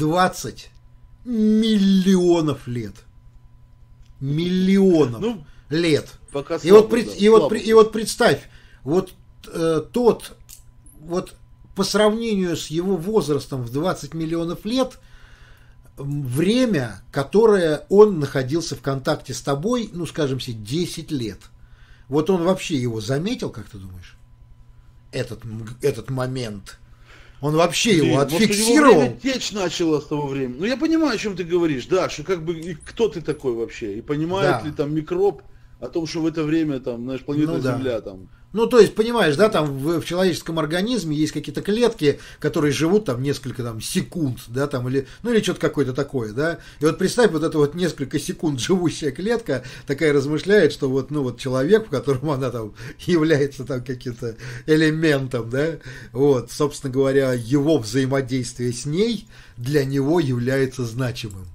двадцать миллионов лет. Миллионов. Ну, лет. Пока и, вот, да, и, вот, и вот представь, вот э, тот, вот по сравнению с его возрастом в двадцать миллионов лет, время, которое он находился в контакте с тобой, ну, скажем себе, десять лет. Вот он вообще его заметил, как ты думаешь? Этот, этот момент. Он вообще Блин, его отфиксировал. Может, у него время течь начало с того времени. Ну, я понимаю, о чем ты говоришь, да, что как бы, и кто ты такой вообще? И понимает да. ли там микроб о том, что в это время, там, знаешь, планета ну, Земля, да. там... Ну, то есть, понимаешь, да, там в, в человеческом организме есть какие-то клетки, которые живут там несколько там секунд, да, там, или, ну, или что-то какое-то такое, да. И вот представь, вот это вот несколько секунд живущая клетка такая размышляет, что вот, ну, вот человек, в котором она там является там каким-то элементом, да, вот, собственно говоря, его взаимодействие с ней для него является значимым.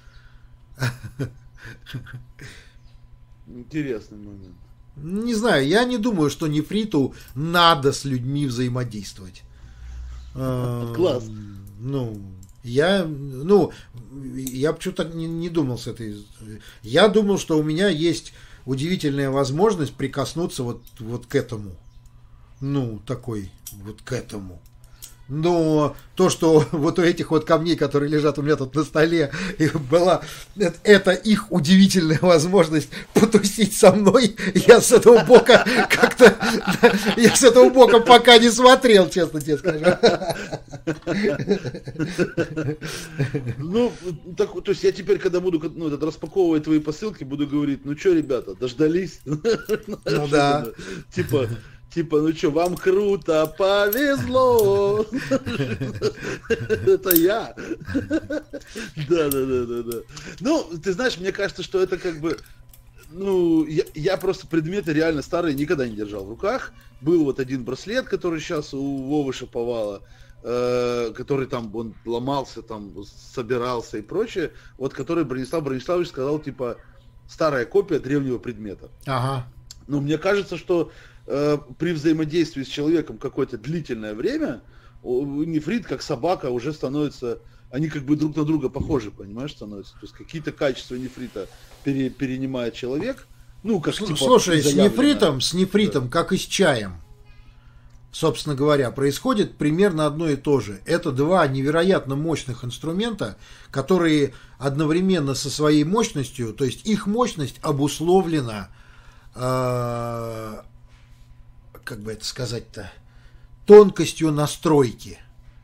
Интересный момент. Не знаю, я не думаю, что нефриту надо с людьми взаимодействовать. Класс. Ну, я, ну, я почему-то не, не думал с этой. Я думал, что у меня есть удивительная возможность прикоснуться вот, вот к этому. Ну, такой, вот к этому. Но то, что вот у этих вот камней, которые лежат у меня тут на столе, была это их удивительная возможность потусить со мной, я с этого бока как-то, я с этого бока пока не смотрел, честно тебе скажу. Ну, так, то есть я теперь, когда буду ну, этот, распаковывать твои посылки, буду говорить, ну что, ребята, дождались? Ну да. Типа... Типа, ну что, вам круто, повезло. Это я. Да, да, да, да, да. Ну, ты знаешь, мне кажется, что это как бы, ну, я, я просто предметы реально старые никогда не держал в руках. Был вот один браслет, который сейчас у Вовы Шаповала, э, который там, он ломался, там, собирался и прочее. Вот, который Бронислав Брониславович сказал, типа, старая копия древнего предмета. Ага. Ну, мне кажется, что при взаимодействии с человеком какое-то длительное время, нефрит, как собака, уже становится, они как бы друг на друга похожи, понимаешь, становятся. То есть какие-то качества нефрита пере, перенимает человек. Ну, как, типа, слушай, с нефритом, с нефритом, да. как и с чаем, собственно говоря, происходит примерно одно и то же. Это два невероятно мощных инструмента, которые одновременно со своей мощностью, то есть их мощность обусловлена э, как бы это сказать-то, тонкостью настройки.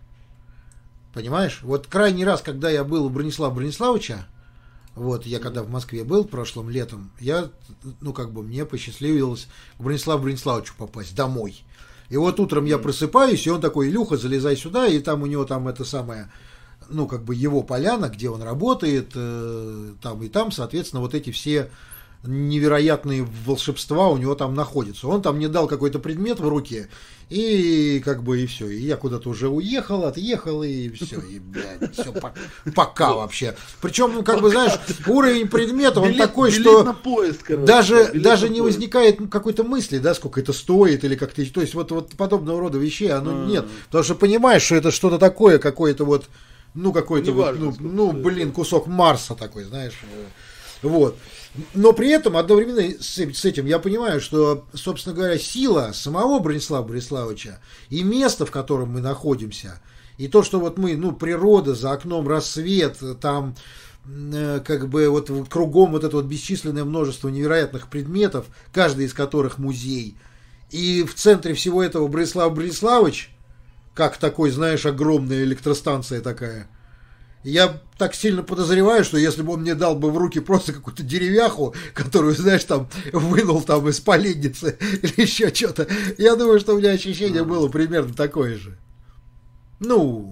Понимаешь? Вот крайний раз, когда я был у Бронислава Брониславовича, вот, я когда в Москве был прошлым летом, я, ну, как бы, мне посчастливилось к Брониславу Брониславовичу попасть домой. И вот утром я просыпаюсь, и он такой: Илюха, залезай сюда, и там у него там это самое, ну, как бы его поляна, где он работает, э, там и там, соответственно, вот эти все невероятные волшебства у него там находятся. Он там мне дал какой-то предмет в руке, и как бы и все. И я куда-то уже уехал, отъехал, и все. И, блядь, все пока вообще. Причем, ну, как бы, знаешь, уровень предмета, он такой, что даже, даже не возникает какой-то мысли, да, сколько это стоит, или как-то. То есть, вот, вот подобного рода вещей, оно нет. Потому что понимаешь, что это что-то такое, какое-то вот, ну, какой-то вот, ну, ну, блин, кусок Марса такой, знаешь. Вот. Но при этом одновременно с этим я понимаю, что, собственно говоря, сила самого Бронислава Брониславовича и место, в котором мы находимся, и то, что вот мы, ну, природа, за окном рассвет, там, э, как бы вот кругом вот это вот бесчисленное множество невероятных предметов, каждый из которых музей, и в центре всего этого Бронислав Брониславович, как такой, знаешь, огромная электростанция такая. Я так сильно подозреваю, что если бы он мне дал бы в руки просто какую-то деревяху, которую, знаешь, там вынул там из поленницы или еще что-то, я думаю, что у меня ощущение было примерно такое же. Ну,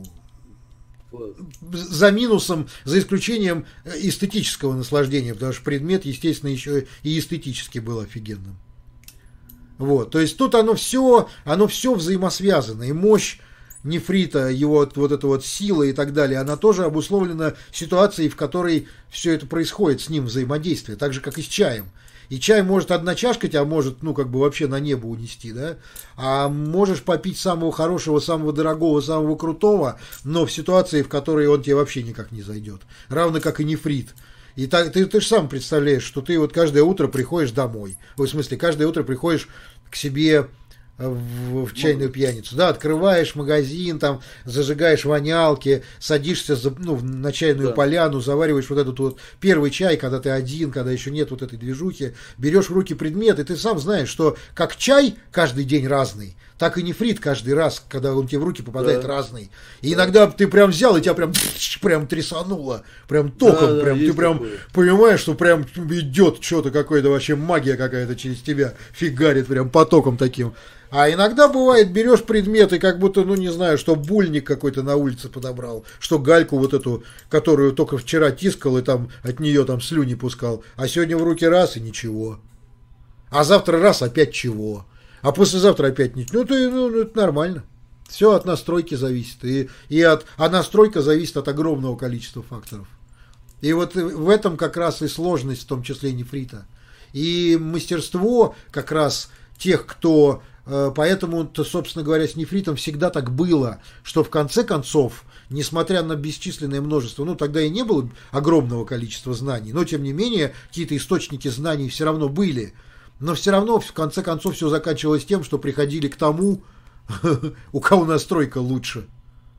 за минусом, за исключением эстетического наслаждения, потому что предмет, естественно, еще и эстетически был офигенным. Вот, то есть тут оно все, оно все взаимосвязано, и мощь нефрита, его вот, вот эта вот сила и так далее, она тоже обусловлена ситуацией, в которой все это происходит, с ним взаимодействие, так же, как и с чаем. И чай может одна чашка тебя может, ну, как бы вообще на небо унести, да, а можешь попить самого хорошего, самого дорогого, самого крутого, но в ситуации, в которой он тебе вообще никак не зайдет. Равно как и нефрит. И так, ты, ты же сам представляешь, что ты вот каждое утро приходишь домой. В смысле, каждое утро приходишь к себе в, в чайную пьяницу, да, открываешь магазин, там, зажигаешь вонялки, садишься за, ну, на чайную да. поляну, завариваешь вот этот вот первый чай, когда ты один, когда еще нет вот этой движухи, берешь в руки предмет, и ты сам знаешь, что как чай каждый день разный, так и нефрит каждый раз, когда он тебе в руки попадает, да. разный. И да. иногда ты прям взял, и тебя прям, прям трясануло, прям током, да, прям, да, ты прям такое. Понимаешь, что прям идет что-то, какое-то вообще магия какая-то через тебя фигарит прям потоком таким. А иногда бывает, берешь предметы, как будто, ну не знаю, что бульник какой-то на улице подобрал, что гальку вот эту, которую только вчера тискал и там от нее там слюни пускал, а сегодня в руки раз и ничего. А завтра раз опять чего. А послезавтра опять ничего. Ну, ты, ну, это нормально. Все от настройки зависит. И, и от, а настройка зависит от огромного количества факторов. И вот в этом как раз и сложность, в том числе нефрита. И мастерство как раз тех, кто... Поэтому-то, собственно говоря, с нефритом всегда так было, что в конце концов, несмотря на бесчисленное множество, ну тогда и не было огромного количества знаний, но тем не менее какие-то источники знаний все равно были. Но все равно в конце концов все заканчивалось тем, что приходили к тому, у кого настройка лучше.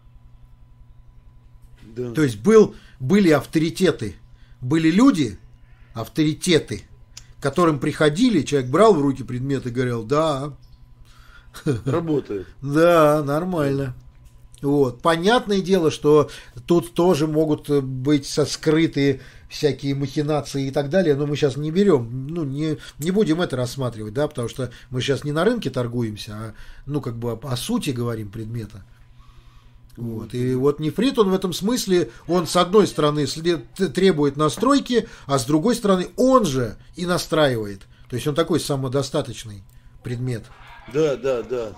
Да. То есть был, были авторитеты, были люди, авторитеты, к которым приходили, человек брал в руки предмет и говорил, да, работает. Да, нормально. Вот. Понятное дело, что тут тоже могут быть скрытые всякие махинации и так далее, но мы сейчас не берем, ну, не, не будем это рассматривать, да, потому что мы сейчас не на рынке торгуемся, а, ну, как бы о, о сути говорим предмета. Вот. И вот нефрит, он в этом смысле, он с одной стороны след, требует настройки, а с другой стороны он же и настраивает. То есть он такой самодостаточный предмет. Да, да, да.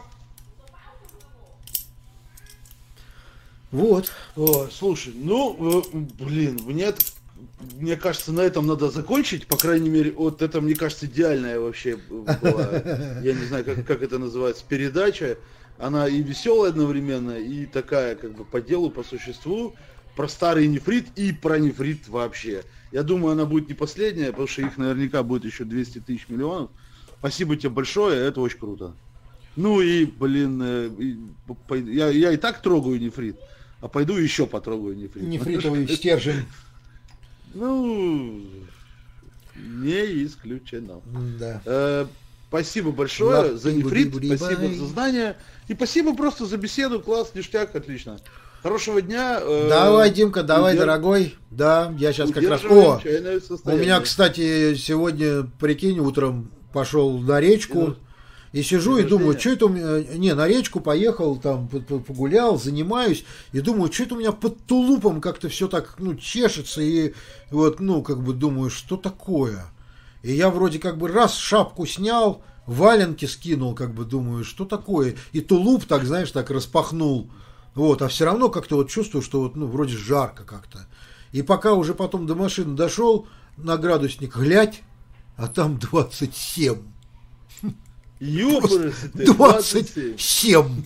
Вот. О, слушай, ну, блин, мне, мне кажется, на этом надо закончить. По крайней мере, вот это, мне кажется, идеальная вообще была, я не знаю, как, как это называется, передача. Она и веселая одновременно, и такая, как бы, по делу, по существу, про старый нефрит и про нефрит вообще. Я думаю, она будет не последняя, потому что их наверняка будет еще двести тысяч миллионов. Спасибо тебе большое, это очень круто. Ну и, блин, я, я и так трогаю нефрит, а пойду еще потрогаю нефрит. Нефритовый стержень. Ну, не исключено. Да. Э, спасибо большое за нефрит, спасибо за знания. И спасибо просто за беседу, класс, ништяк, отлично. Хорошего дня. Э, давай, Димка, давай, удерж... дорогой. Да, я сейчас как раз... О, у меня, кстати, сегодня, прикинь, утром пошел на речку и сижу и думаю, что это у меня... Не, на речку поехал, там погулял, занимаюсь, и думаю, что это у меня под тулупом как-то все так, ну, чешется, и вот, ну, как бы думаю, что такое? И я вроде как бы раз шапку снял, валенки скинул, как бы думаю, что такое? И тулуп так, знаешь, так распахнул. Вот, а все равно как-то вот чувствую, что вот, ну, вроде жарко как-то. И пока уже потом до машины дошел, на градусник глядь, а там двадцать семь. Ёпрст, двадцать семь.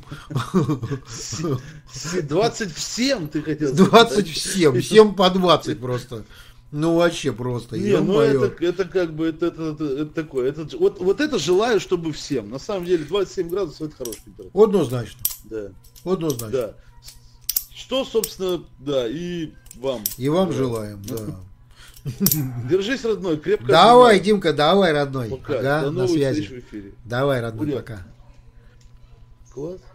двадцать семь ты хотел сказать. двадцать семь. семь по двадцать просто. Ну, вообще просто. Не, ну это, это как бы, это, это, это, это такое. Это, вот, вот это желаю, чтобы всем. На самом деле двадцать семь градусов это хороший температура. Однозначно. Да. Однозначно. Да. Что, собственно, да, и вам. И вам да. желаем, да. Держись, родной, крепко. Давай, обнимай. Димка, давай, родной. Пока. Ага, до на связи. В эфире. Давай, родной, Будет. пока. Класс.